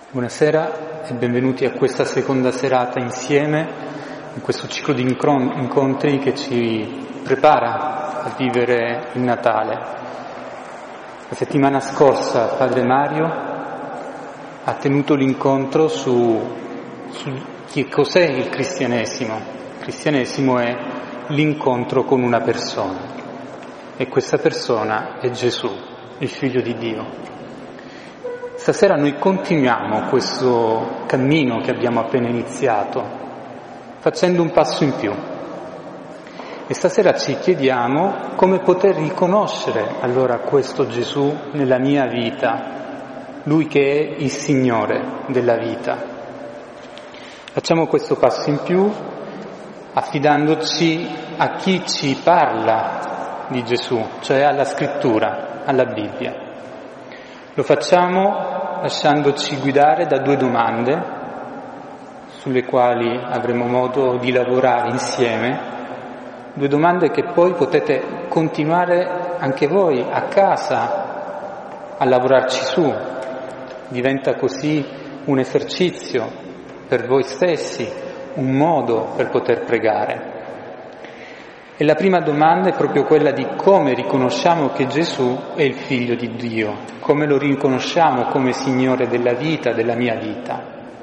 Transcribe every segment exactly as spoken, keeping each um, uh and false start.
Buonasera e benvenuti a questa seconda serata insieme, in questo ciclo di incontri che ci prepara a vivere il Natale. La settimana scorsa Padre Mario ha tenuto l'incontro su, su che cos'è il cristianesimo. Il cristianesimo è l'incontro con una persona e questa persona è Gesù, il Figlio di Dio. Stasera noi continuiamo questo cammino che abbiamo appena iniziato, facendo un passo in più. E stasera ci chiediamo come poter riconoscere allora questo Gesù nella mia vita, Lui che è il Signore della vita. Facciamo questo passo in più affidandoci a chi ci parla di Gesù, cioè alla Scrittura, alla Bibbia. Lo facciamo lasciandoci guidare da due domande sulle quali avremo modo di lavorare insieme, due domande che poi potete continuare anche voi a casa a lavorarci su. Diventa così un esercizio per voi stessi, un modo per poter pregare. E la prima domanda è proprio quella di come riconosciamo che Gesù è il Figlio di Dio, come lo riconosciamo come Signore della vita, della mia vita.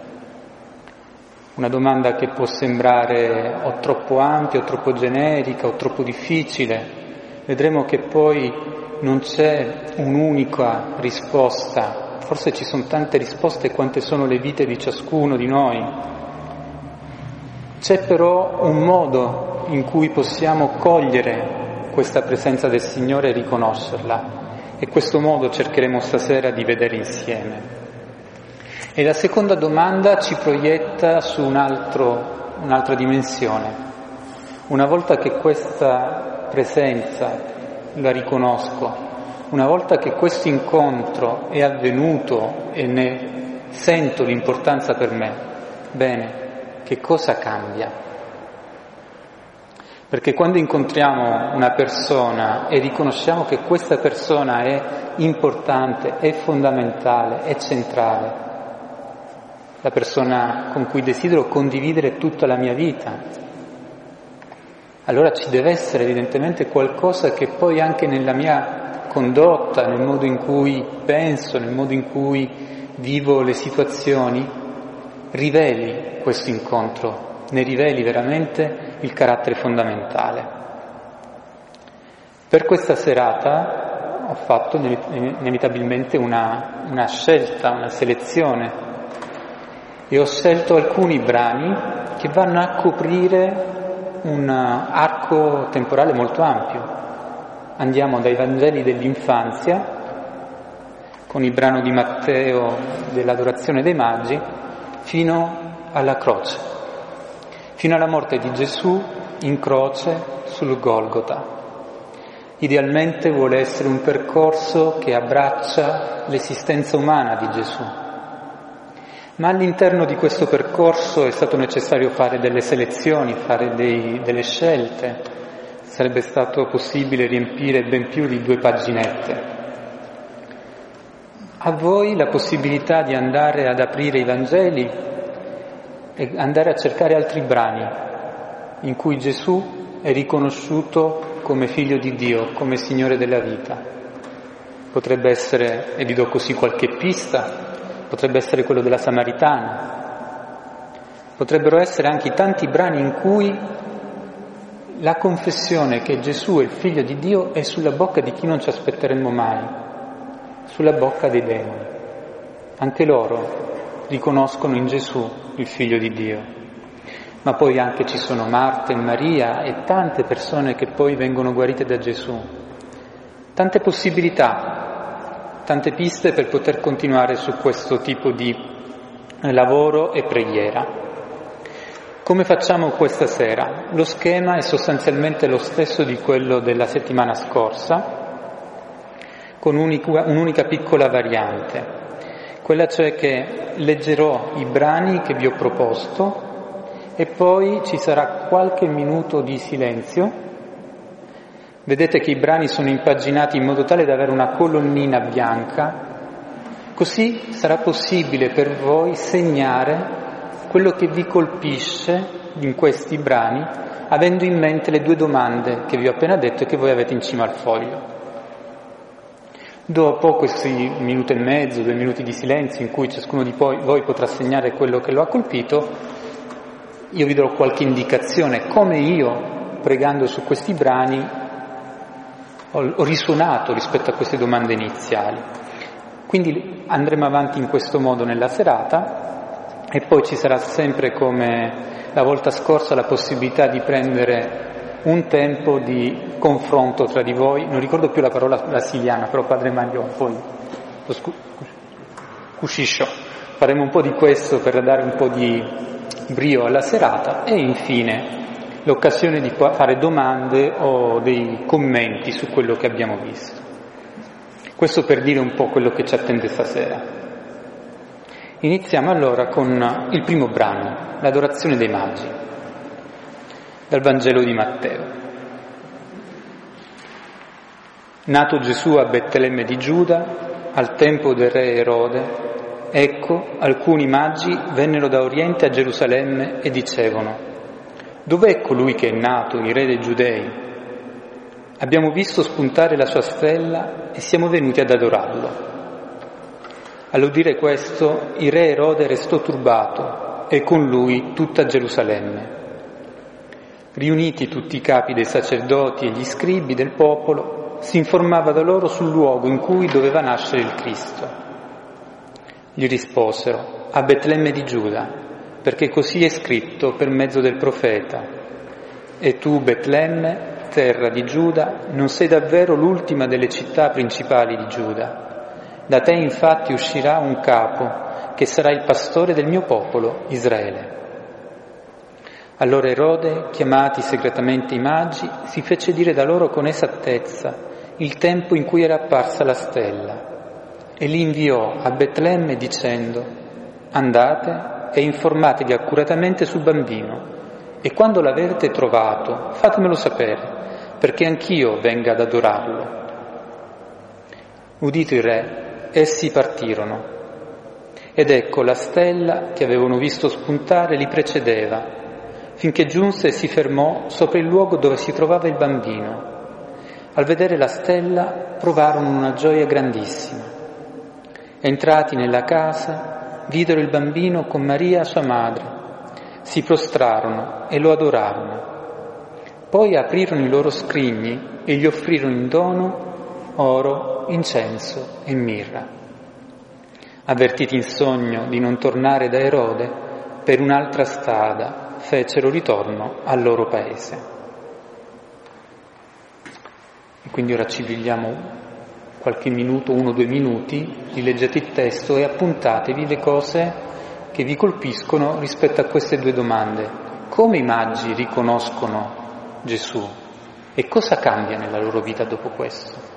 Una domanda che può sembrare o troppo ampia, o troppo generica, o troppo difficile. Vedremo che poi non c'è un'unica risposta, forse ci sono tante risposte quante sono le vite di ciascuno di noi. C'è però un modo in cui possiamo cogliere questa presenza del Signore e riconoscerla, e questo modo cercheremo stasera di vedere insieme. E la seconda domanda ci proietta su un altro, un'altra dimensione. Una volta che questa presenza la riconosco, una volta che questo incontro è avvenuto e ne sento l'importanza per me, bene, che cosa cambia? Perché quando incontriamo una persona e riconosciamo che questa persona è importante, è fondamentale, è centrale, la persona con cui desidero condividere tutta la mia vita, allora ci deve essere evidentemente qualcosa che poi anche nella mia condotta, nel modo in cui penso, nel modo in cui vivo le situazioni, riveli questo incontro, ne riveli veramente il carattere fondamentale. Per questa serata ho fatto inevitabilmente una, una scelta, una selezione, e ho scelto alcuni brani che vanno a coprire un arco temporale molto ampio. Andiamo dai Vangeli dell'infanzia, con il brano di Matteo dell'adorazione dei Magi, fino alla croce, fino alla morte di Gesù in croce sul Golgota. Idealmente vuole essere un percorso che abbraccia l'esistenza umana di Gesù, ma all'interno di questo percorso è stato necessario fare delle selezioni, fare dei, delle scelte. Sarebbe stato possibile riempire ben più di due paginette. A voi la possibilità di andare ad aprire i Vangeli e andare a cercare altri brani in cui Gesù è riconosciuto come Figlio di Dio, come Signore della vita. Potrebbe essere, e vi do così qualche pista, potrebbe essere quello della Samaritana, potrebbero essere anche tanti brani in cui la confessione che Gesù è il Figlio di Dio è sulla bocca di chi non ci aspetteremmo mai, sulla bocca dei demoni. Anche loro riconoscono in Gesù il Figlio di Dio. Ma poi anche ci sono Marta e Maria e tante persone che poi vengono guarite da Gesù. Tante possibilità, tante piste per poter continuare su questo tipo di lavoro e preghiera. Come facciamo questa sera? Lo schema è sostanzialmente lo stesso di quello della settimana scorsa, con un'unica, un'unica piccola variante, quella cioè che leggerò i brani che vi ho proposto e poi ci sarà qualche minuto di silenzio. Vedete che i brani sono impaginati in modo tale da avere una colonnina bianca Così sarà possibile per voi segnare quello che vi colpisce in questi brani, avendo in mente le due domande che vi ho appena detto e che voi avete in cima al foglio. Dopo questi minuto e mezzo, due minuti di silenzio in cui ciascuno di voi potrà segnare quello che lo ha colpito, io vi darò qualche indicazione come io, pregando su questi brani, ho, ho risuonato rispetto a queste domande iniziali. Quindi andremo avanti in questo modo nella serata e poi ci sarà sempre, come la volta scorsa, la possibilità di prendere un tempo di confronto tra di voi. Non ricordo più la parola brasiliana, però Padre Mario poi lo scu- cusciscio. Faremo un po' di questo per dare un po' di brio alla serata e infine l'occasione di fare domande o dei commenti su quello che abbiamo visto. Questo per dire un po' quello che ci attende stasera. Iniziamo allora con il primo brano, l'adorazione dei magi, dal Vangelo di Matteo. Nato Gesù a Betlemme di Giuda, al tempo del re Erode, ecco, alcuni magi vennero da Oriente a Gerusalemme e dicevano: «Dov'è colui che è nato, il re dei Giudei? Abbiamo visto spuntare la sua stella e siamo venuti ad adorarlo». All'udire questo, il re Erode restò turbato e con lui tutta Gerusalemme. Riuniti tutti i capi dei sacerdoti e gli scribi del popolo, si informava da loro sul luogo in cui doveva nascere il Cristo. Gli risposero: «A Betlemme di Giuda, perché così è scritto per mezzo del profeta: e tu, Betlemme, terra di Giuda, non sei davvero l'ultima delle città principali di Giuda. Da te infatti uscirà un capo che sarà il pastore del mio popolo, Israele». Allora Erode, chiamati segretamente i magi, si fece dire da loro con esattezza il tempo in cui era apparsa la stella e li inviò a Betlemme dicendo: «Andate e informatevi accuratamente sul bambino e quando l'avete trovato fatemelo sapere, perché anch'io venga ad adorarlo». Udito il re, essi partirono. Ed ecco la stella che avevano visto spuntare li precedeva, finché giunse e si fermò sopra il luogo dove si trovava il bambino. Al vedere la stella provarono una gioia grandissima. Entrati nella casa, videro il bambino con Maria sua madre, si prostrarono e lo adorarono. Poi aprirono i loro scrigni e gli offrirono in dono oro, incenso e mirra. Avvertiti in sogno di non tornare da Erode, per un'altra strada fecero ritorno al loro paese. E quindi ora ci pigliamo qualche minuto, uno o due minuti, rileggete il testo e appuntatevi le cose che vi colpiscono rispetto a queste due domande. Come i magi riconoscono Gesù e cosa cambia nella loro vita dopo questo?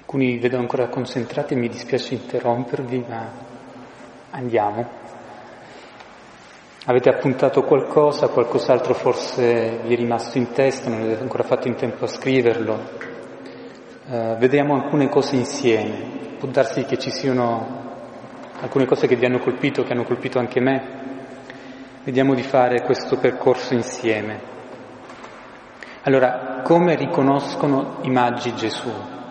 Alcuni vi vedo ancora concentrati e mi dispiace interrompervi, ma andiamo. Avete appuntato qualcosa, qualcos'altro forse vi è rimasto in testa, non avete ancora fatto in tempo a scriverlo. Uh, vediamo alcune cose insieme. Può darsi che ci siano alcune cose che vi hanno colpito, che hanno colpito anche me. Vediamo di fare questo percorso insieme. Allora, come riconoscono i magi Gesù?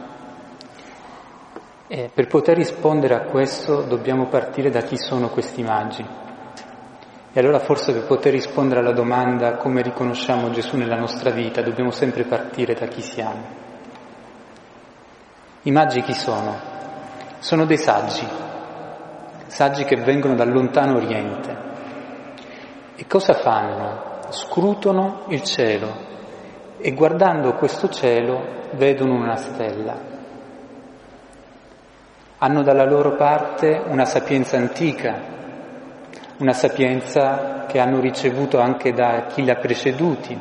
Eh, per poter rispondere a questo dobbiamo partire da chi sono questi magi. E allora forse per poter rispondere alla domanda come riconosciamo Gesù nella nostra vita dobbiamo sempre partire da chi siamo. I magi chi sono? Sono dei saggi, saggi che vengono dal lontano Oriente. E cosa fanno? Scrutano il cielo e guardando questo cielo vedono una stella. Hanno dalla loro parte una sapienza antica, una sapienza che hanno ricevuto anche da chi li ha preceduti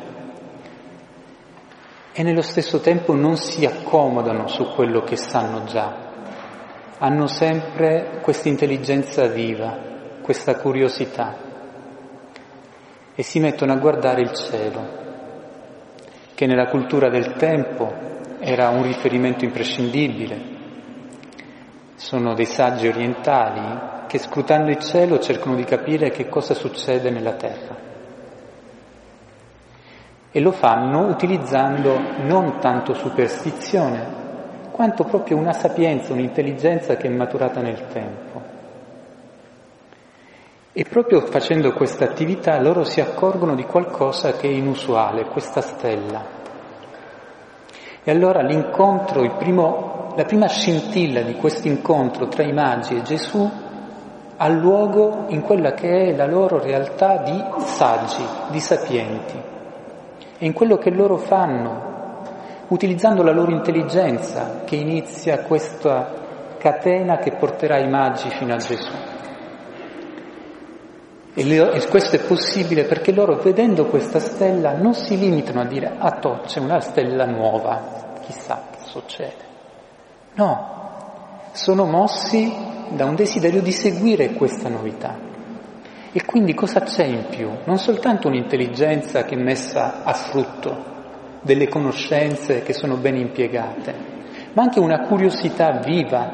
e nello stesso tempo non si accomodano su quello che sanno già. Hanno sempre questa intelligenza viva, questa curiosità e si mettono a guardare il cielo, che nella cultura del tempo era un riferimento imprescindibile. Sono dei saggi orientali che scrutando il cielo cercano di capire che cosa succede nella terra. E lo fanno utilizzando non tanto superstizione, quanto proprio una sapienza, un'intelligenza che è maturata nel tempo. E proprio facendo questa attività loro si accorgono di qualcosa che è inusuale, questa stella. E allora l'incontro, il primo La prima scintilla di questo incontro tra i magi e Gesù ha luogo in quella che è la loro realtà di saggi, di sapienti, e in quello che loro fanno, utilizzando la loro intelligenza, che inizia questa catena che porterà i magi fino a Gesù. E questo è possibile perché loro, vedendo questa stella, non si limitano a dire «Ah, toh, c'è una stella nuova, chissà che succede». No, sono mossi da un desiderio di seguire questa novità. E quindi cosa c'è in più? Non soltanto un'intelligenza che è messa a frutto, delle conoscenze che sono ben impiegate, ma anche una curiosità viva.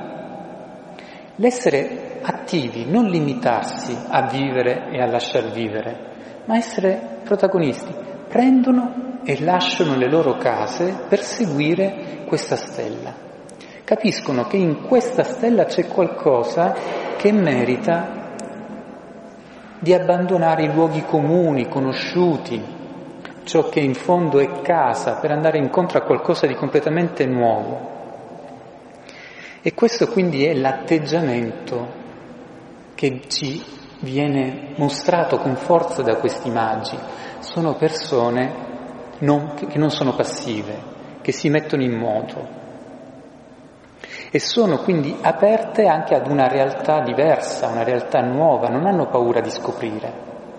L'essere attivi, non limitarsi a vivere e a lasciar vivere, ma essere protagonisti. Prendono e lasciano le loro case per seguire questa stella. Capiscono che in questa stella c'è qualcosa che merita di abbandonare i luoghi comuni, conosciuti, ciò che in fondo è casa, per andare incontro a qualcosa di completamente nuovo. E questo quindi è l'atteggiamento che ci viene mostrato con forza da questi magi. Sono persone non, che non sono passive, che si mettono in moto. E sono quindi aperte anche ad una realtà diversa, una realtà nuova, non hanno paura di scoprire.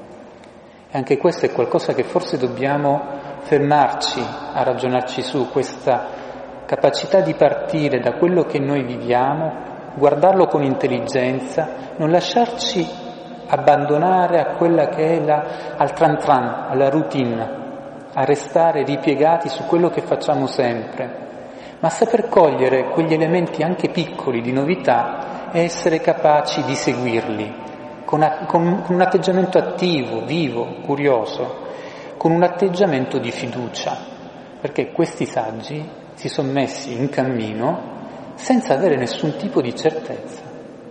E anche questo è qualcosa che forse dobbiamo fermarci a ragionarci su, questa capacità di partire da quello che noi viviamo, guardarlo con intelligenza, non lasciarci abbandonare a quella che è la, al tran tran, alla routine, a restare ripiegati su quello che facciamo sempre, ma saper cogliere quegli elementi anche piccoli di novità e essere capaci di seguirli con, a, con, con un atteggiamento attivo, vivo, curioso, con un atteggiamento di fiducia, perché questi saggi si sono messi in cammino senza avere nessun tipo di certezza,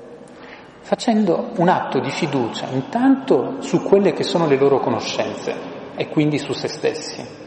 facendo un atto di fiducia intanto su quelle che sono le loro conoscenze e quindi su se stessi.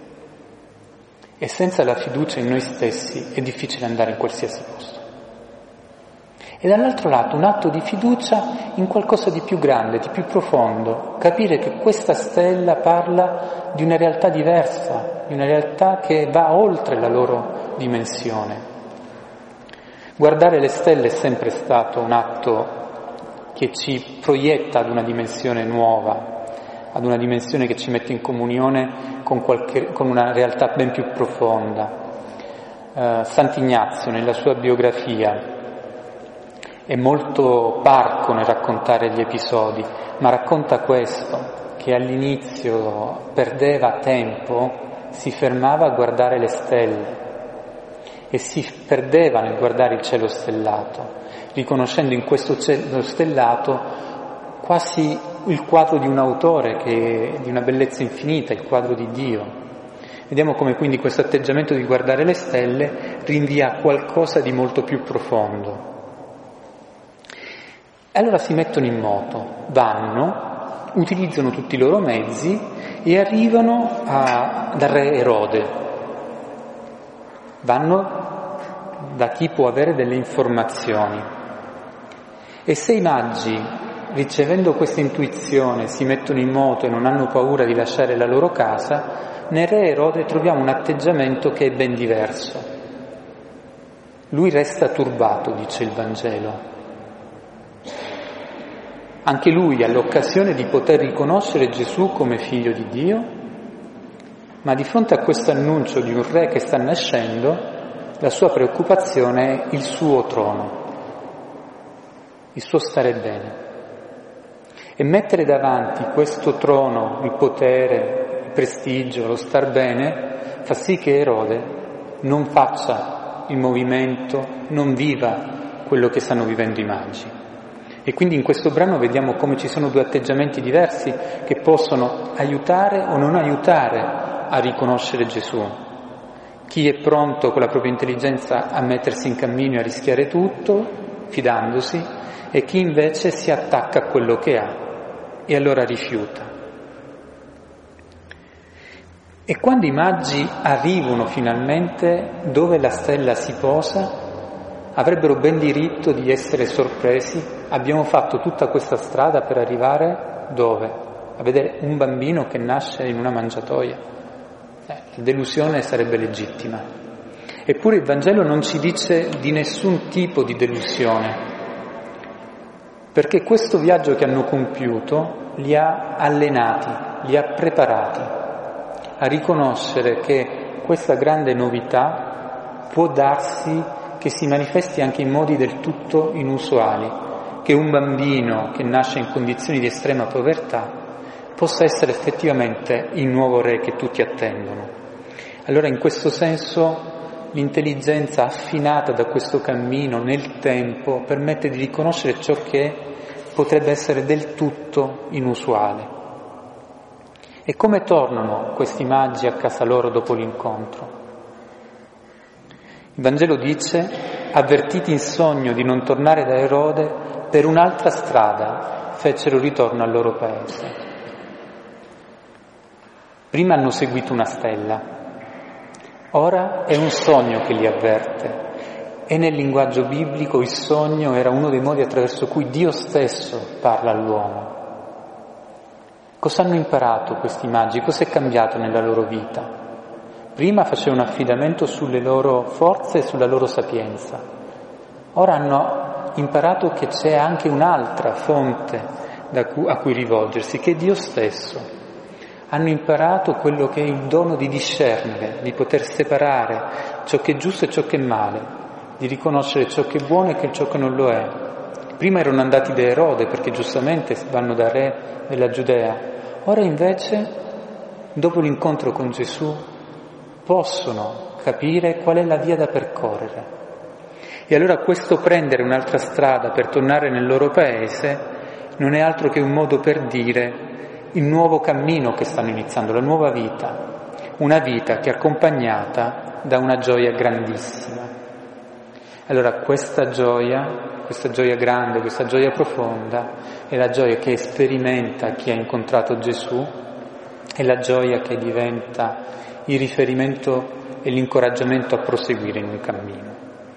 E senza la fiducia in noi stessi è difficile andare in qualsiasi posto. E dall'altro lato un atto di fiducia in qualcosa di più grande, di più profondo, capire che questa stella parla di una realtà diversa, di una realtà che va oltre la loro dimensione. Guardare le stelle è sempre stato un atto che ci proietta ad una dimensione nuova, ad una dimensione che ci mette in comunione con, qualche, con una realtà ben più profonda. Uh, Sant'Ignazio nella sua biografia è molto parco nel raccontare gli episodi, ma racconta questo, che all'inizio perdeva tempo, si fermava a guardare le stelle e si perdeva nel guardare il cielo stellato, riconoscendo in questo cielo stellato quasi il quadro di un autore che è di una bellezza infinita, il quadro di Dio. Vediamo come quindi questo atteggiamento di guardare le stelle rinvia a qualcosa di molto più profondo. E allora si mettono in moto, vanno, utilizzano tutti i loro mezzi e arrivano a, dal re Erode. Vanno da chi può avere delle informazioni. E se i magi, ricevendo questa intuizione, si mettono in moto e non hanno paura di lasciare la loro casa, nel re Erode troviamo un atteggiamento che è ben diverso. Lui resta turbato, dice il Vangelo. Anche lui ha l'occasione di poter riconoscere Gesù come figlio di Dio, ma di fronte a questo annuncio di un re che sta nascendo, la sua preoccupazione è il suo trono, il suo stare bene. E mettere davanti questo trono, il potere, prestigio, lo star bene, fa sì che Erode non faccia il movimento, non viva quello che stanno vivendo i magi. E quindi in questo brano vediamo come ci sono due atteggiamenti diversi che possono aiutare o non aiutare a riconoscere Gesù. Chi è pronto con la propria intelligenza a mettersi in cammino e a rischiare tutto, fidandosi, e chi invece si attacca a quello che ha e allora rifiuta. E quando i magi arrivano finalmente dove la stella si posa, avrebbero ben diritto di essere sorpresi. Abbiamo fatto tutta questa strada per arrivare dove? A vedere un bambino che nasce in una mangiatoia. Eh, la delusione sarebbe legittima. Eppure il Vangelo non ci dice di nessun tipo di delusione, perché questo viaggio che hanno compiuto li ha allenati, li ha preparati a riconoscere che questa grande novità può darsi che si manifesti anche in modi del tutto inusuali, che un bambino che nasce in condizioni di estrema povertà possa essere effettivamente il nuovo re che tutti attendono. Allora in questo senso l'intelligenza affinata da questo cammino nel tempo permette di riconoscere ciò che potrebbe essere del tutto inusuale. E come tornano questi magi a casa loro dopo l'incontro? Il Vangelo dice, avvertiti in sogno di non tornare da Erode, per un'altra strada fecero ritorno al loro paese. Prima hanno seguito una stella, ora è un sogno che li avverte. E nel linguaggio biblico il sogno era uno dei modi attraverso cui Dio stesso parla all'uomo. Cosa hanno imparato questi magi? Cosa è cambiato nella loro vita? Prima facevano affidamento sulle loro forze e sulla loro sapienza. Ora hanno imparato che c'è anche un'altra fonte da cui, a cui rivolgersi, che è Dio stesso. Hanno imparato quello che è il dono di discernere, di poter separare ciò che è giusto e ciò che è male, di riconoscere ciò che è buono e ciò che non lo è. Prima erano andati da Erode perché giustamente vanno da re della Giudea. Ora invece, dopo l'incontro con Gesù, possono capire qual è la via da percorrere. E allora questo prendere un'altra strada per tornare nel loro paese non è altro che un modo per dire il nuovo cammino che stanno iniziando, la nuova vita, una vita che è accompagnata da una gioia grandissima. Allora questa gioia, questa gioia grande, questa gioia profonda, è la gioia che sperimenta chi ha incontrato Gesù, è la gioia che diventa il riferimento e l'incoraggiamento a proseguire in un cammino.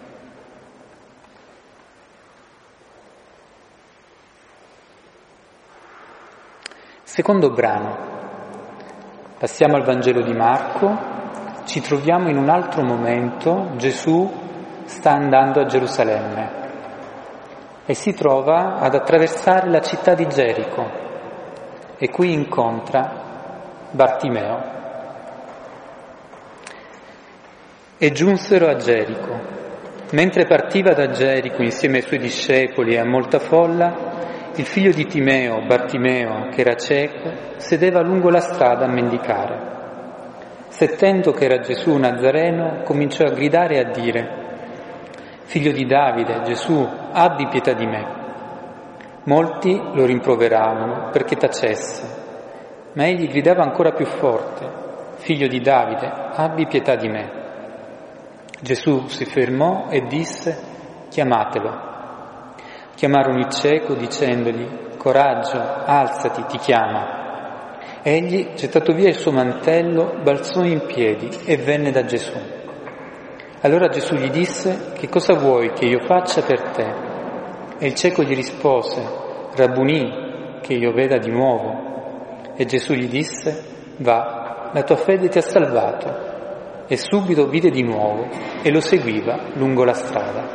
Secondo brano, passiamo al Vangelo di Marco, ci troviamo in un altro momento, Gesù sta andando a Gerusalemme e si trova ad attraversare la città di Gerico e qui incontra Bartimeo. E giunsero a Gerico. Mentre partiva da Gerico insieme ai suoi discepoli e a molta folla, il figlio di Timeo, Bartimeo, che era cieco, sedeva lungo la strada a mendicare. Sentendo che era Gesù Nazareno, cominciò a gridare e a dire: «Figlio di Davide, Gesù, abbi pietà di me». Molti lo rimproveravano perché tacesse, ma egli gridava ancora più forte: «Figlio di Davide, abbi pietà di me». Gesù si fermò e disse: «Chiamatelo». Chiamarono il cieco dicendogli: «Coraggio, alzati, ti chiama». Egli, gettato via il suo mantello, balzò in piedi e venne da Gesù. Allora Gesù gli disse: «Che cosa vuoi che io faccia per te?» E il cieco gli rispose: «Rabbunì, che io veda di nuovo». E Gesù gli disse: «Va, la tua fede ti ha salvato». E subito vide di nuovo e lo seguiva lungo la strada.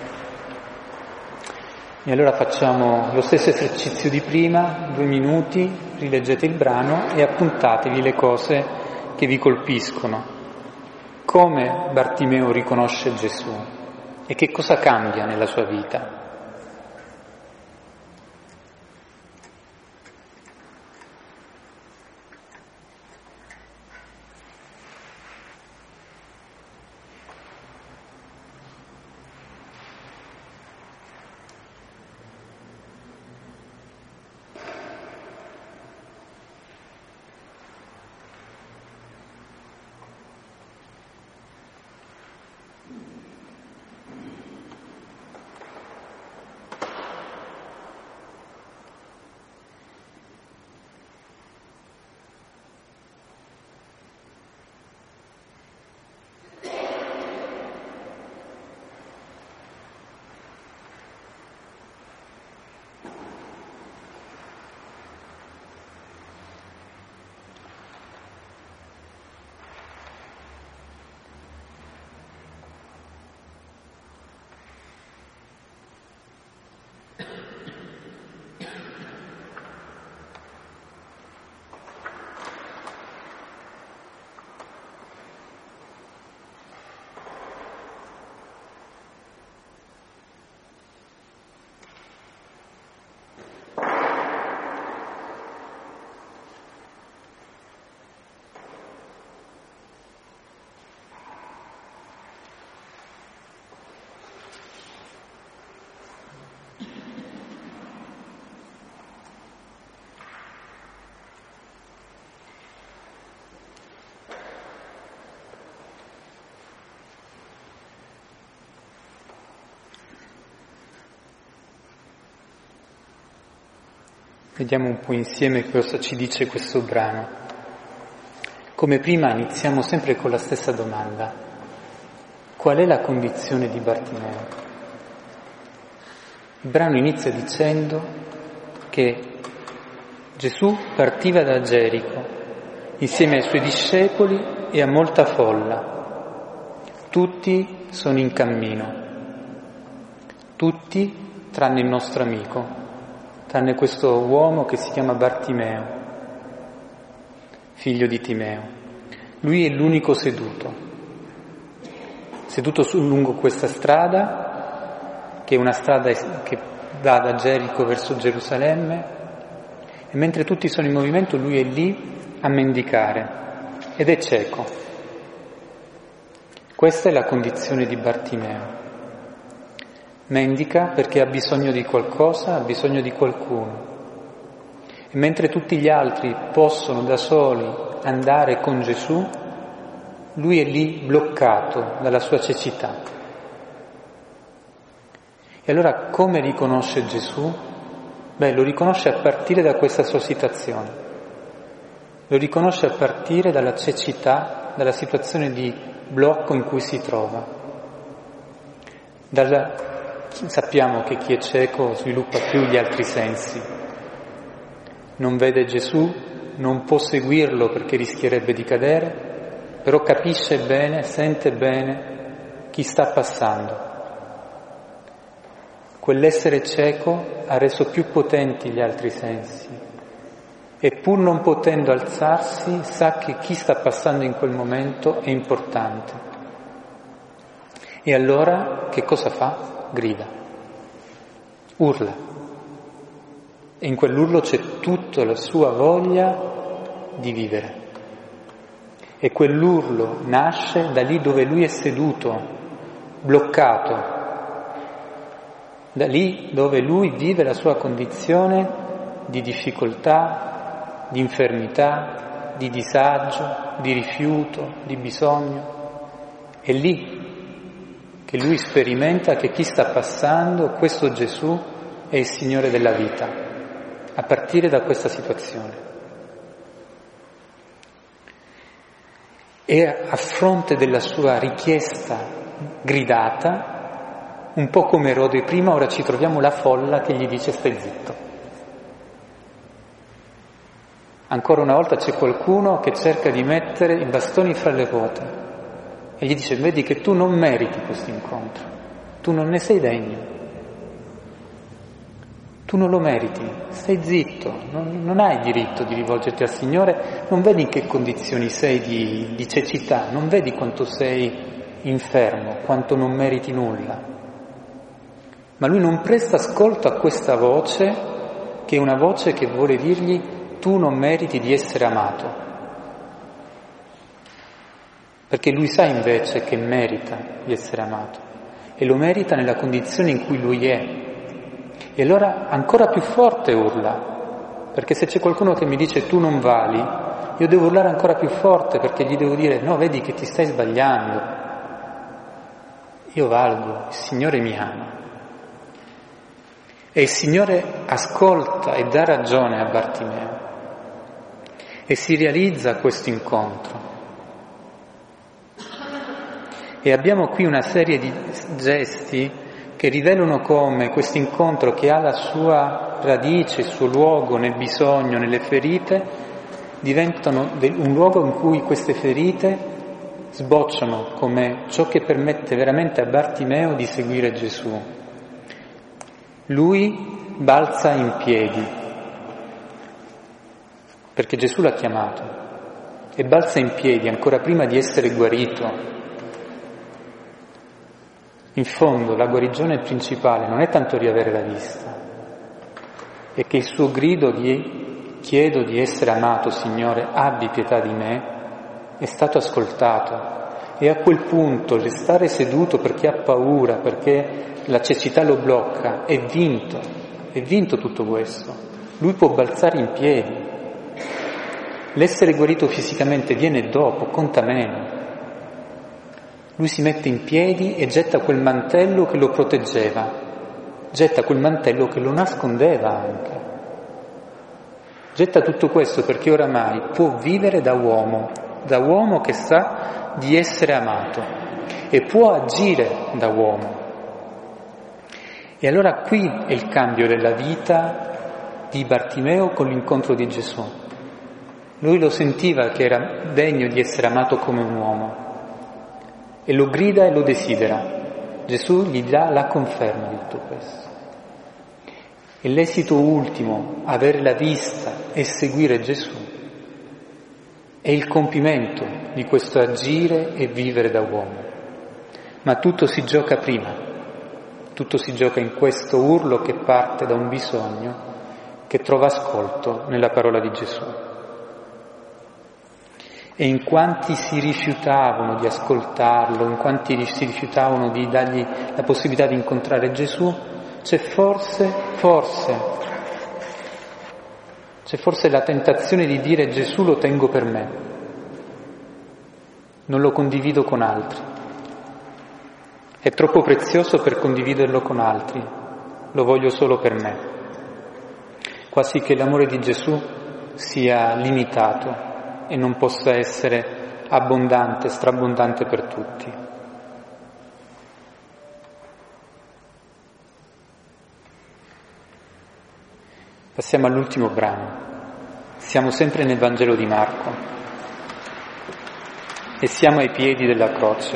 E allora facciamo lo stesso esercizio di prima, due minuti, rileggete il brano e appuntatevi le cose che vi colpiscono. Come Bartimeo riconosce Gesù e che cosa cambia nella sua vita. Vediamo un po' insieme cosa ci dice questo brano. Come prima iniziamo sempre con la stessa domanda: qual è la condizione di Bartimeo? Il brano inizia dicendo che Gesù partiva da Gerico insieme ai suoi discepoli e a molta folla. Tutti sono in cammino, tutti tranne il nostro amico, tranne questo uomo che si chiama Bartimeo, figlio di Timeo. Lui è l'unico seduto, seduto su, lungo questa strada, che è una strada che va da Gerico verso Gerusalemme, e mentre tutti sono in movimento lui è lì a mendicare, ed è cieco. Questa è la condizione di Bartimeo. Mendica perché ha bisogno di qualcosa, ha bisogno di qualcuno. E mentre tutti gli altri possono da soli andare con Gesù, lui è lì bloccato dalla sua cecità. E allora come riconosce Gesù? Beh, lo riconosce a partire da questa sua situazione. Lo riconosce a partire dalla cecità, dalla situazione di blocco in cui si trova. Dalla Sappiamo che chi è cieco sviluppa più gli altri sensi. Non vede Gesù, non può seguirlo perché rischierebbe di cadere, però capisce bene, sente bene chi sta passando. Quell'essere cieco ha reso più potenti gli altri sensi e pur non potendo alzarsi sa che chi sta passando in quel momento è importante. E allora che cosa fa? Grida, urla. E in quell'urlo c'è tutta la sua voglia di vivere. E quell'urlo nasce da lì dove lui è seduto, bloccato, da lì dove lui vive la sua condizione di difficoltà, di infermità, di disagio, di rifiuto, di bisogno. È lì che lui sperimenta che chi sta passando, questo Gesù, è il Signore della vita, a partire da questa situazione. E a fronte della sua richiesta gridata, un po' come Erode prima, ora ci troviamo la folla che gli dice stai zitto. Ancora una volta c'è qualcuno che cerca di mettere i bastoni fra le ruote e gli dice vedi che tu non meriti questo incontro, tu non ne sei degno, tu non lo meriti, stai zitto, non, non hai diritto di rivolgerti al Signore, non vedi in che condizioni sei di, di cecità, non vedi quanto sei infermo, quanto non meriti nulla. Ma lui non presta ascolto a questa voce, che è una voce che vuole dirgli tu non meriti di essere amato, perché lui sa invece che merita di essere amato e lo merita nella condizione in cui lui è. E allora ancora più forte urla, perché se c'è qualcuno che mi dice tu non vali, io devo urlare ancora più forte perché gli devo dire no, vedi che ti stai sbagliando, io valgo, il Signore mi ama. E il Signore ascolta e dà ragione a Bartimeo e si realizza questo incontro. E abbiamo qui una serie di gesti che rivelano come questo incontro, che ha la sua radice, il suo luogo nel bisogno, nelle ferite, diventano un luogo in cui queste ferite sbocciano come ciò che permette veramente a Bartimeo di seguire Gesù. Lui balza in piedi, perché Gesù l'ha chiamato, e balza in piedi ancora prima di essere guarito. In fondo la guarigione principale non è tanto riavere la vista, è che il suo grido di chiedo di essere amato, Signore, abbi pietà di me, è stato ascoltato. E a quel punto restare seduto perché ha paura, perché la cecità lo blocca, è vinto, è vinto tutto questo. Lui può balzare in piedi. L'essere guarito fisicamente viene dopo, conta meno. Lui si mette in piedi e getta quel mantello che lo proteggeva, getta quel mantello che lo nascondeva anche. Getta tutto questo perché oramai può vivere da uomo, da uomo che sa di essere amato e può agire da uomo. E allora qui è il cambio della vita di Bartimeo con l'incontro di Gesù. Lui lo sentiva che era degno di essere amato come un uomo e lo grida e lo desidera. Gesù gli dà la conferma di tutto questo. E l'esito ultimo, avere la vista e seguire Gesù, è il compimento di questo agire e vivere da uomo. Ma tutto si gioca prima, tutto si gioca in questo urlo che parte da un bisogno che trova ascolto nella parola di Gesù. E in quanti si rifiutavano di ascoltarlo, in quanti si rifiutavano di dargli la possibilità di incontrare Gesù, c'è forse, forse, c'è forse la tentazione di dire Gesù lo tengo per me, non lo condivido con altri, è troppo prezioso per condividerlo con altri, lo voglio solo per me, quasi che l'amore di Gesù sia limitato e non possa essere abbondante, strabbondante per tutti. Passiamo all'ultimo brano. Siamo sempre nel Vangelo di Marco e siamo ai piedi della croce.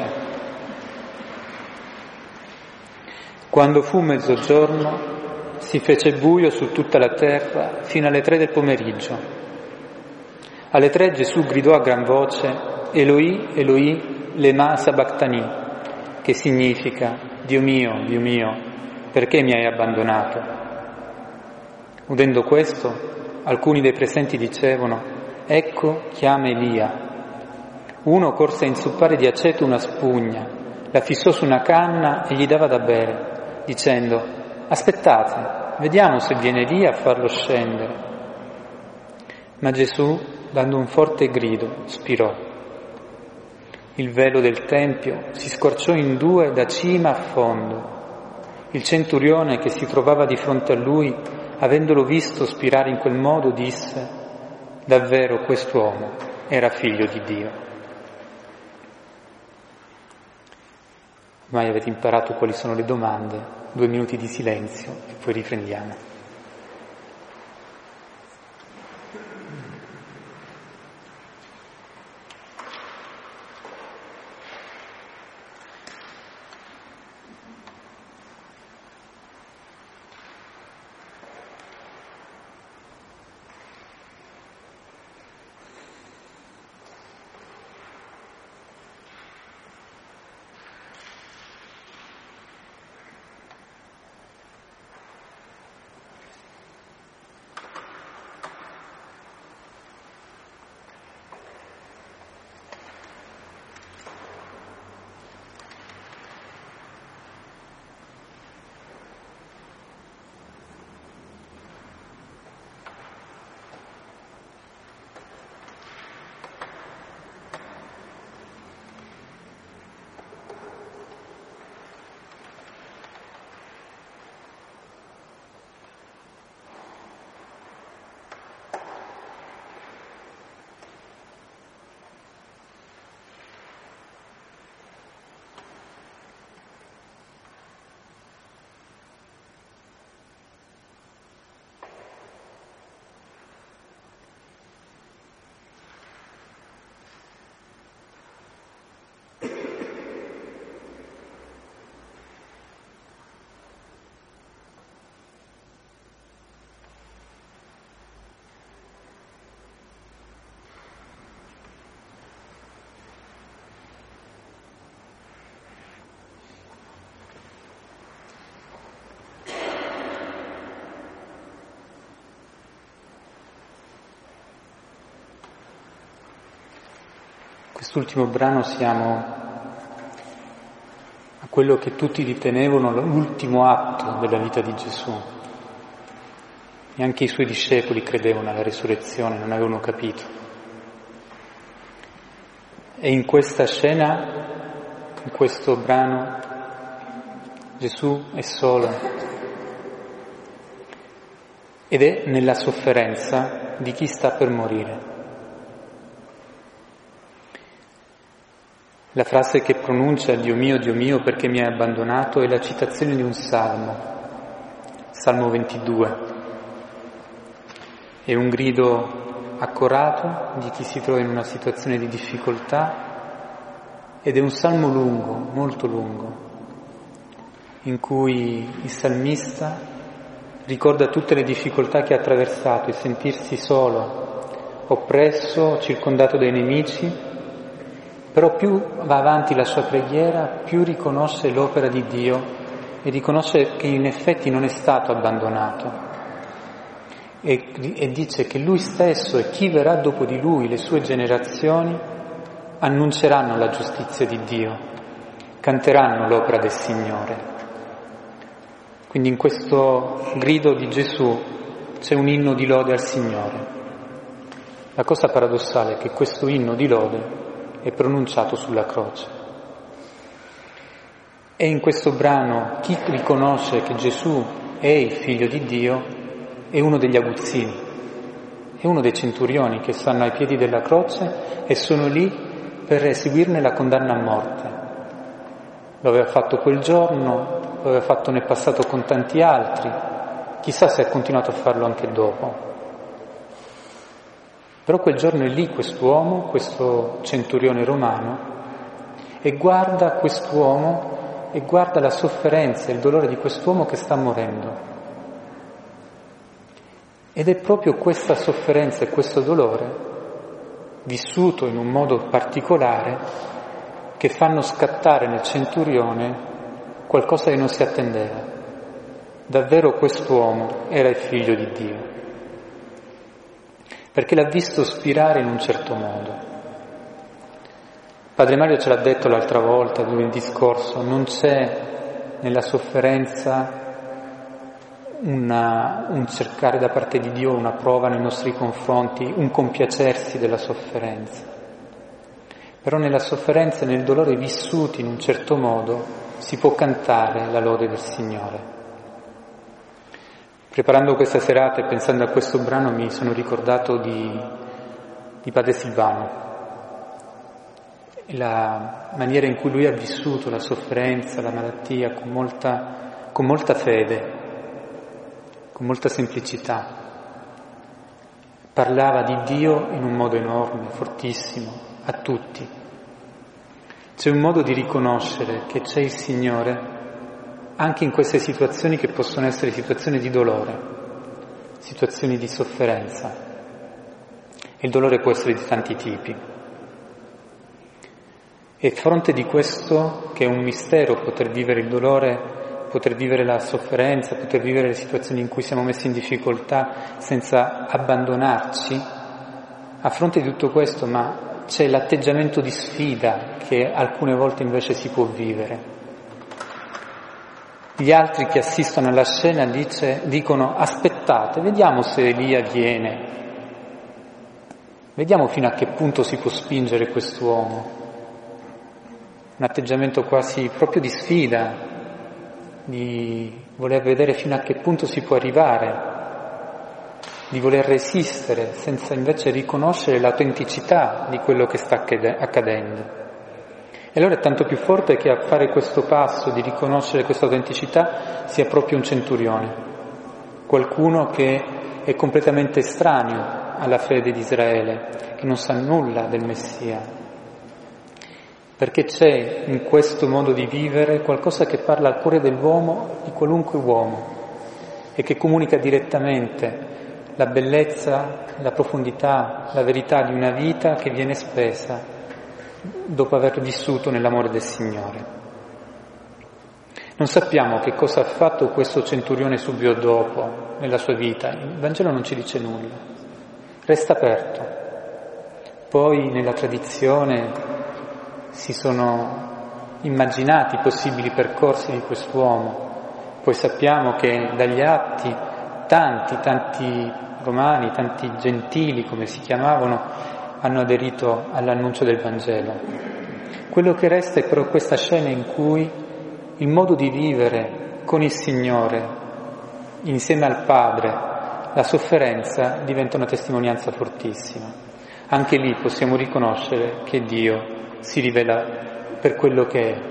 Quando fu mezzogiorno si fece buio su tutta la terra fino alle tre del pomeriggio. Alle tre Gesù gridò a gran voce, Eloi, Eloi, lema sabachthani, che significa Dio mio, Dio mio, perché mi hai abbandonato? Udendo questo, alcuni dei presenti dicevano: ecco, chiama Elia. Uno corse a inzuppare di aceto una spugna, la fissò su una canna e gli dava da bere, dicendo: aspettate, vediamo se viene Elia a farlo scendere. Ma Gesù, dando un forte grido, spirò. Il velo del tempio si squarciò in due da cima a fondo. Il centurione che si trovava di fronte a lui, avendolo visto spirare in quel modo, disse: davvero quest'uomo era figlio di Dio. Ormai avete imparato quali sono le domande, due minuti di silenzio e poi riprendiamo. Quest'ultimo brano siamo a quello che tutti ritenevano l'ultimo atto della vita di Gesù. E anche i suoi discepoli credevano alla resurrezione, non avevano capito. E in questa scena, in questo brano, Gesù è solo ed è nella sofferenza di chi sta per morire. La frase che pronuncia Dio mio, Dio mio, perché mi hai abbandonato è la citazione di un salmo, Salmo ventidue. È un grido accorato di chi si trova in una situazione di difficoltà ed è un salmo lungo, molto lungo, in cui il salmista ricorda tutte le difficoltà che ha attraversato, il sentirsi solo, oppresso, circondato dai nemici. Però più va avanti la sua preghiera, più riconosce l'opera di Dio e riconosce che in effetti non è stato abbandonato. E, e dice che lui stesso e chi verrà dopo di lui, le sue generazioni, annunceranno la giustizia di Dio, canteranno l'opera del Signore. Quindi in questo grido di Gesù c'è un inno di lode al Signore. La cosa paradossale è che questo inno di lode è pronunciato sulla croce. E in questo brano chi riconosce che Gesù è il Figlio di Dio è uno degli aguzzini, è uno dei centurioni che stanno ai piedi della croce e sono lì per eseguirne la condanna a morte. Lo aveva fatto quel giorno, lo aveva fatto nel passato con tanti altri, chissà se ha continuato a farlo anche dopo. Però quel giorno è lì quest'uomo, questo centurione romano, e guarda quest'uomo e guarda la sofferenza e il dolore di quest'uomo che sta morendo. Ed è proprio questa sofferenza e questo dolore, vissuto in un modo particolare, che fanno scattare nel centurione qualcosa che non si attendeva. Davvero quest'uomo era il figlio di Dio, perché l'ha visto spirare in un certo modo. Padre Mario ce l'ha detto l'altra volta, in un discorso, non c'è nella sofferenza una, un cercare da parte di Dio una prova nei nostri confronti, un compiacersi della sofferenza. Però nella sofferenza e nel dolore vissuti in un certo modo si può cantare la lode del Signore. Preparando questa serata e pensando a questo brano mi sono ricordato di, di Padre Silvano, la maniera in cui lui ha vissuto la sofferenza, la malattia con molta, con molta fede, con molta semplicità. Parlava di Dio in un modo enorme, fortissimo, a tutti. C'è un modo di riconoscere che c'è il Signore anche in queste situazioni che possono essere situazioni di dolore, situazioni di sofferenza. E il dolore può essere di tanti tipi. E a fronte di questo, che è un mistero poter vivere il dolore, poter vivere la sofferenza, poter vivere le situazioni in cui siamo messi in difficoltà senza abbandonarci, a fronte di tutto questo, ma c'è l'atteggiamento di sfida che alcune volte invece si può vivere. Gli altri che assistono alla scena dice, dicono aspettate, vediamo se Elia viene, vediamo fino a che punto si può spingere quest'uomo. Un atteggiamento quasi proprio di sfida, di voler vedere fino a che punto si può arrivare, di voler resistere senza invece riconoscere l'autenticità di quello che sta accadendo. E allora è tanto più forte che a fare questo passo di riconoscere questa autenticità sia proprio un centurione, qualcuno che è completamente estraneo alla fede di Israele, che non sa nulla del Messia, perché c'è in questo modo di vivere qualcosa che parla al cuore dell'uomo, di qualunque uomo, e che comunica direttamente la bellezza, la profondità, la verità di una vita che viene spesa dopo aver vissuto nell'amore del Signore. Non sappiamo che cosa ha fatto questo centurione subito dopo nella sua vita, il Vangelo non ci dice nulla, resta aperto. Poi nella tradizione si sono immaginati i possibili percorsi di quest'uomo, poi sappiamo che dagli atti tanti, tanti romani, tanti gentili come si chiamavano, hanno aderito all'annuncio del Vangelo. Quello che resta è però questa scena in cui il modo di vivere con il Signore, insieme al Padre, la sofferenza diventa una testimonianza fortissima. Anche lì possiamo riconoscere che Dio si rivela per quello che è.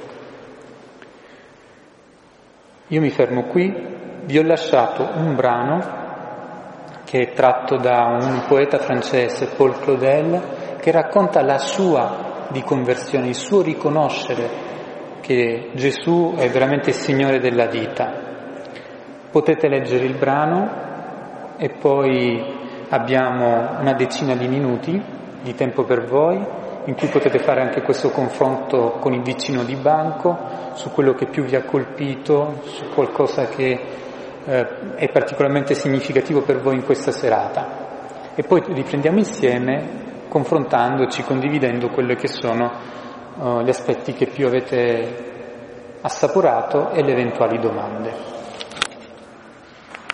Io mi fermo qui, vi ho lasciato un brano che è tratto da un poeta francese, Paul Claudel, che racconta la sua di conversione, il suo riconoscere che Gesù è veramente il Signore della vita. Potete leggere il brano e poi abbiamo una decina di minuti di tempo per voi, in cui potete fare anche questo confronto con il vicino di banco, su quello che più vi ha colpito, su qualcosa che Eh, è particolarmente significativo per voi in questa serata, e poi riprendiamo insieme confrontandoci, condividendo quelli che sono uh, gli aspetti che più avete assaporato e le eventuali domande.